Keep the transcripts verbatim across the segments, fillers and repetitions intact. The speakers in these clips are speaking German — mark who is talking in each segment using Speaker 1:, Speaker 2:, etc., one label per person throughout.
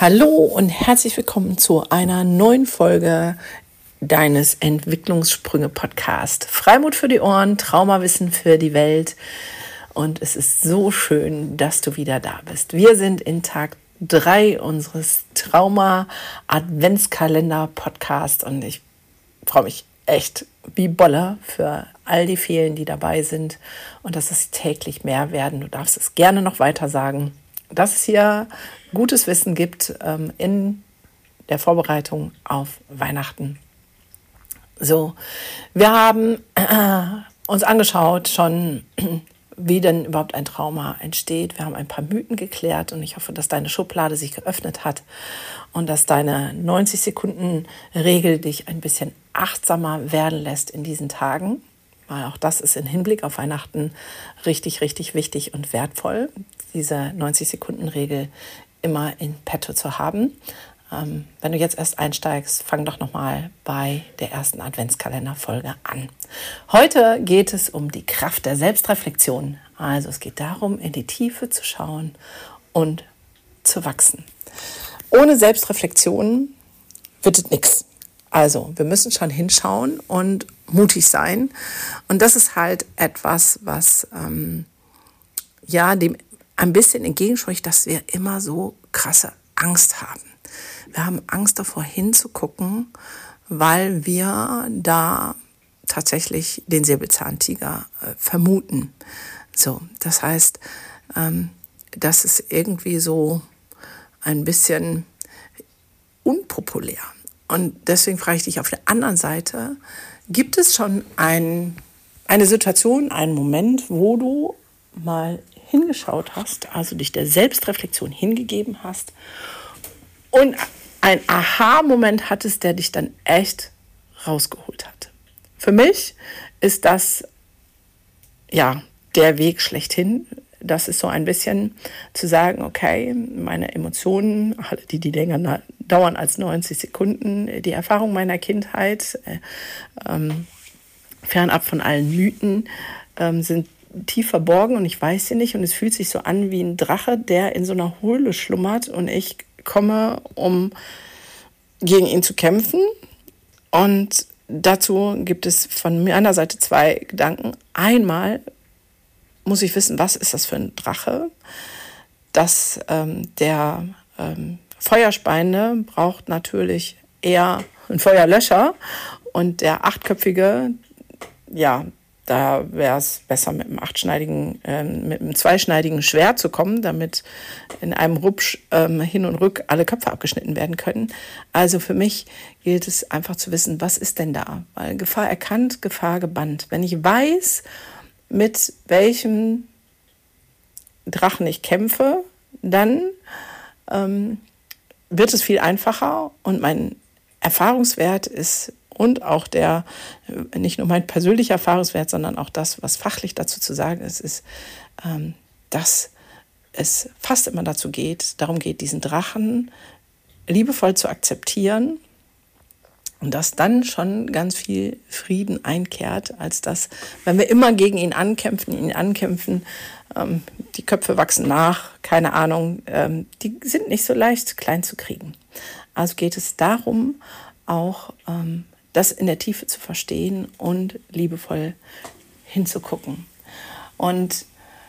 Speaker 1: Hallo und herzlich willkommen zu einer neuen Folge deines Entwicklungssprünge-Podcast. Freimut für die Ohren, Traumawissen für die Welt. Und es ist so schön, dass du wieder da bist. Wir sind in Tag drei unseres Trauma-Adventskalender-Podcasts und ich freue mich echt wie Bolle für all die vielen, die dabei sind und dass es täglich mehr werden. Du darfst es gerne noch weiter sagen, dass es hier gutes Wissen gibt ähm, in der Vorbereitung auf Weihnachten. So, wir haben äh, uns angeschaut schon, wie denn überhaupt ein Trauma entsteht. Wir haben ein paar Mythen geklärt und ich hoffe, dass deine Schublade sich geöffnet hat und dass deine neunzig-Sekunden-Regel dich ein bisschen achtsamer werden lässt in diesen Tagen, weil auch das ist im Hinblick auf Weihnachten richtig, richtig wichtig und wertvoll, diese neunzig-Sekunden-Regel immer in petto zu haben. Ähm, wenn du jetzt erst einsteigst, fang doch nochmal bei der ersten Adventskalender-Folge an. Heute geht es um die Kraft der Selbstreflexion. Also es geht darum, in die Tiefe zu schauen und zu wachsen. Ohne Selbstreflexion wird es nichts. Also wir müssen schon hinschauen und mutig sein. Und das ist halt etwas, was ähm, ja dem ein bisschen entgegenspricht, dass wir immer so krasse Angst haben. Wir haben Angst davor hinzugucken, weil wir da tatsächlich den Säbelzahntiger äh, vermuten. So, das heißt, ähm, das ist irgendwie so ein bisschen unpopulär. Und deswegen frage ich dich auf der anderen Seite, gibt es schon ein, eine Situation, einen Moment, wo du mal hingeschaut hast, also dich der Selbstreflexion hingegeben hast und ein Aha-Moment hattest, der dich dann echt rausgeholt hat? Für mich ist das ja der Weg schlechthin. Das ist so ein bisschen zu sagen, okay, meine Emotionen, die, die länger dauern als neunzig Sekunden, die Erfahrung meiner Kindheit, äh, ähm, fernab von allen Mythen, ähm, sind tief verborgen und ich weiß sie nicht und es fühlt sich so an wie ein Drache, der in so einer Höhle schlummert und ich komme, um gegen ihn zu kämpfen. Und dazu gibt es von meiner Seite zwei Gedanken. Einmal muss ich wissen, was ist das für ein Drache? Das, ähm, der ähm, Feuerspeiende braucht natürlich eher einen Feuerlöscher und der achtköpfige, ja, da wäre es besser mit einem achtschneidigen, ähm, mit einem zweischneidigen Schwert zu kommen, damit in einem Rupsch ähm, hin und rück alle Köpfe abgeschnitten werden können. Also für mich gilt es einfach zu wissen, was ist denn da? Weil Gefahr erkannt, Gefahr gebannt. Wenn ich weiß, mit welchem Drachen ich kämpfe, dann ähm, wird es viel einfacher und mein Erfahrungswert ist und auch der, nicht nur mein persönlicher Erfahrungswert, sondern auch das, was fachlich dazu zu sagen ist, ist, ähm, dass es fast immer dazu geht, darum geht, diesen Drachen liebevoll zu akzeptieren und dass dann schon ganz viel Frieden einkehrt, als das, wenn wir immer gegen ihn ankämpfen, ihn ankämpfen, ähm, die Köpfe wachsen nach, keine Ahnung, ähm, die sind nicht so leicht klein zu kriegen. Also geht es darum, auch ähm, das in der Tiefe zu verstehen und liebevoll hinzugucken. Und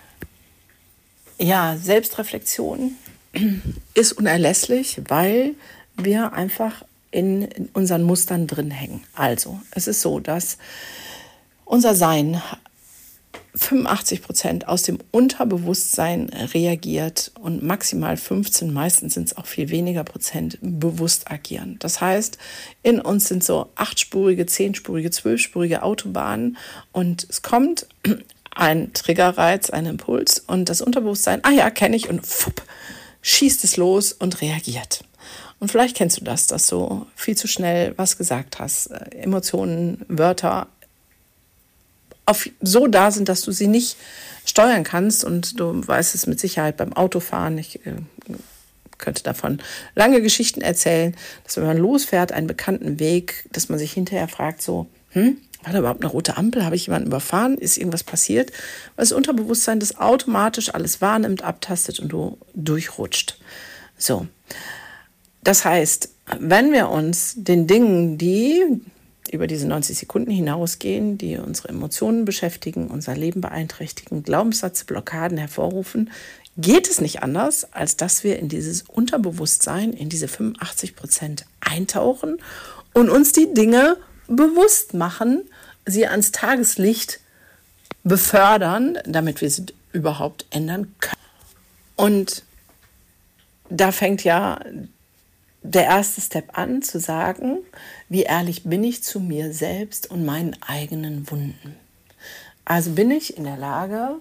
Speaker 1: ja, Selbstreflexion ist unerlässlich, weil wir einfach in unseren Mustern drin hängen. Also, es ist so, dass unser Sein fünfundachtzig Prozent aus dem Unterbewusstsein reagiert und maximal fünfzehn, meistens sind es auch viel weniger Prozent, bewusst agieren. Das heißt, in uns sind so achtspurige, zehnspurige, zwölfspurige Autobahnen und es kommt ein Triggerreiz, ein Impuls und das Unterbewusstsein, ah ja, kenne ich und fupp, schießt es los und reagiert. Und vielleicht kennst du das, dass du viel zu schnell was gesagt hast, Emotionen, Wörter, auf so da sind, dass du sie nicht steuern kannst und du weißt es mit Sicherheit beim Autofahren. Ich äh, könnte davon lange Geschichten erzählen, dass wenn man losfährt, einen bekannten Weg, dass man sich hinterher fragt so, hm, war da überhaupt eine rote Ampel? Habe ich jemanden überfahren? Ist irgendwas passiert? Weil das Unterbewusstsein das automatisch alles wahrnimmt, abtastet und du durchrutscht. So. Das heißt, wenn wir uns den Dingen, die über diese neunzig Sekunden hinausgehen, die unsere Emotionen beschäftigen, unser Leben beeinträchtigen, Glaubenssätze, Blockaden hervorrufen, geht es nicht anders, als dass wir in dieses Unterbewusstsein, in diese fünfundachtzig Prozent eintauchen und uns die Dinge bewusst machen, sie ans Tageslicht befördern, damit wir sie überhaupt ändern können. Und da fängt ja der erste Step an, zu sagen, wie ehrlich bin ich zu mir selbst und meinen eigenen Wunden. Also bin ich in der Lage,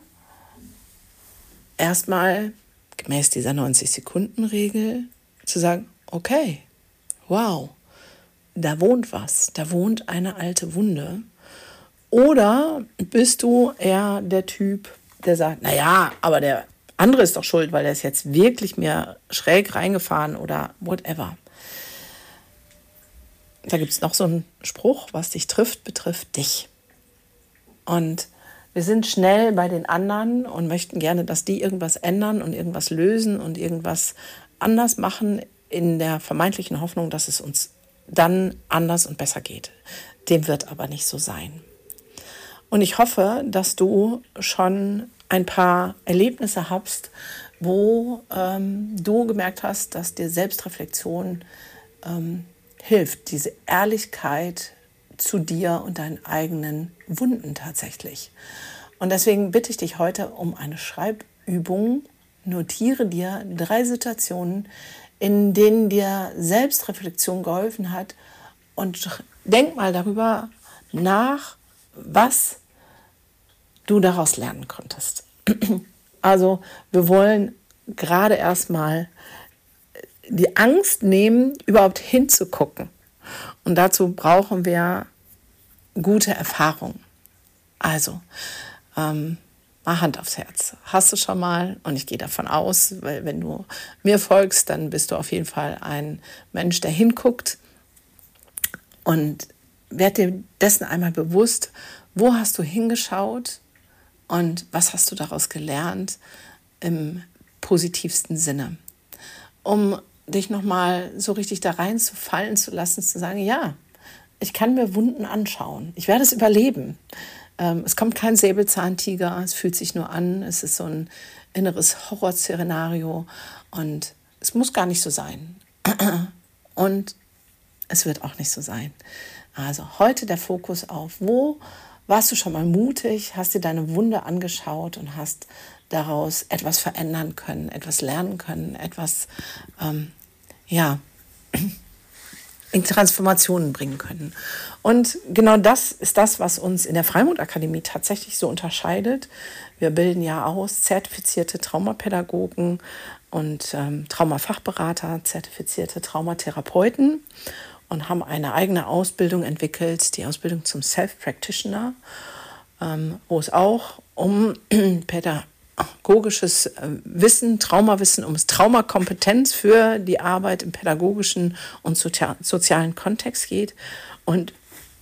Speaker 1: erstmal gemäß dieser neunzig-Sekunden-Regel zu sagen, okay, wow, da wohnt was, da wohnt eine alte Wunde. Oder bist du eher der Typ, der sagt, naja, aber der andere ist doch schuld, weil er ist jetzt wirklich mir schräg reingefahren oder whatever. Da gibt es noch so einen Spruch, was dich trifft, betrifft dich. Und wir sind schnell bei den anderen und möchten gerne, dass die irgendwas ändern und irgendwas lösen und irgendwas anders machen, in der vermeintlichen Hoffnung, dass es uns dann anders und besser geht. Dem wird aber nicht so sein. Und ich hoffe, dass du schon ein paar Erlebnisse hast, wo ähm, du gemerkt hast, dass dir Selbstreflexion ähm, hilft, diese Ehrlichkeit zu dir und deinen eigenen Wunden tatsächlich. Und deswegen bitte ich dich heute um eine Schreibübung. Notiere dir drei Situationen, in denen dir Selbstreflexion geholfen hat und denk mal darüber nach, was du daraus lernen konntest. Also wir wollen gerade erstmal die Angst nehmen, überhaupt hinzugucken. Und dazu brauchen wir gute Erfahrung. Also, ähm, mal Hand aufs Herz. Hast du schon mal, und ich gehe davon aus, weil wenn du mir folgst, dann bist du auf jeden Fall ein Mensch, der hinguckt. Und werd dir dessen einmal bewusst, wo hast du hingeschaut und was hast du daraus gelernt im positivsten Sinne. Um dich nochmal so richtig da reinzufallen zu lassen, zu sagen, ja, ich kann mir Wunden anschauen. Ich werde es überleben. Ähm, es kommt kein Säbelzahntiger, es fühlt sich nur an. Es ist so ein inneres Horrorszenario und es muss gar nicht so sein. Und es wird auch nicht so sein. Also heute der Fokus auf, wo warst du schon mal mutig, hast dir deine Wunde angeschaut und hast daraus etwas verändern können, etwas lernen können, etwas ähm, ja, in Transformationen bringen können. Und genau das ist das, was uns in der Freimut-Akademie tatsächlich so unterscheidet. Wir bilden ja aus zertifizierte Traumapädagogen und ähm, Traumafachberater, zertifizierte Traumatherapeuten und haben eine eigene Ausbildung entwickelt, die Ausbildung zum Self-Practitioner, ähm, wo es auch um pädagogisches Wissen, Traumawissen, um Traumakompetenz für die Arbeit im pädagogischen und sozialen Kontext geht. Und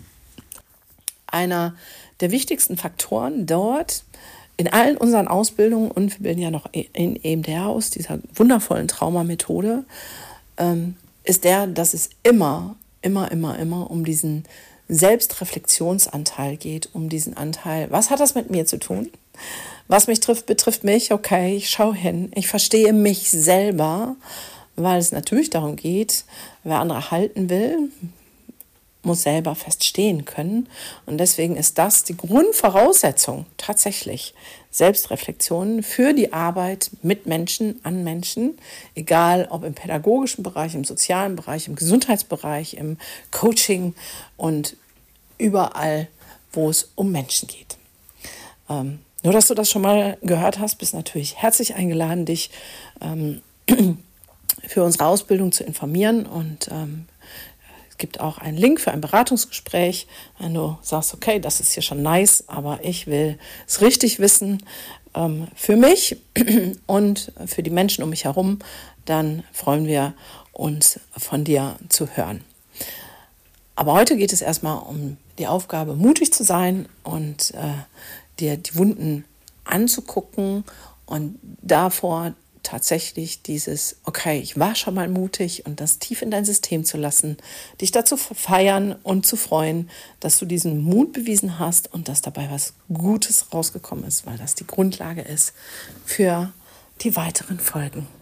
Speaker 1: einer der wichtigsten Faktoren dort in allen unseren Ausbildungen, und wir bilden ja noch in E M D R aus, dieser wundervollen Traumamethode, ähm, ist der, dass es immer, immer, immer, immer um diesen Selbstreflexionsanteil geht, um diesen Anteil, was hat das mit mir zu tun? Was mich trifft, betrifft mich, okay, ich schaue hin, ich verstehe mich selber, weil es natürlich darum geht, wer andere halten will, muss selber feststehen können. Und deswegen ist das die Grundvoraussetzung tatsächlich, Selbstreflexion für die Arbeit mit Menschen, an Menschen, egal ob im pädagogischen Bereich, im sozialen Bereich, im Gesundheitsbereich, im Coaching und überall, wo es um Menschen geht. Ähm, nur, dass du das schon mal gehört hast, bist natürlich herzlich eingeladen, dich ähm, für unsere Ausbildung zu informieren. Und ähm, es gibt auch einen Link für ein Beratungsgespräch, wenn du sagst, okay, das ist hier schon nice, aber ich will es richtig wissen ähm, für mich und für die Menschen um mich herum, dann freuen wir uns, von dir zu hören. Aber heute geht es erstmal um die Aufgabe, mutig zu sein und äh, dir die Wunden anzugucken und davor tatsächlich dieses, okay, ich war schon mal mutig und das tief in dein System zu lassen, dich dazu feiern und zu freuen, dass du diesen Mut bewiesen hast und dass dabei was Gutes rausgekommen ist, weil das die Grundlage ist für die weiteren Folgen.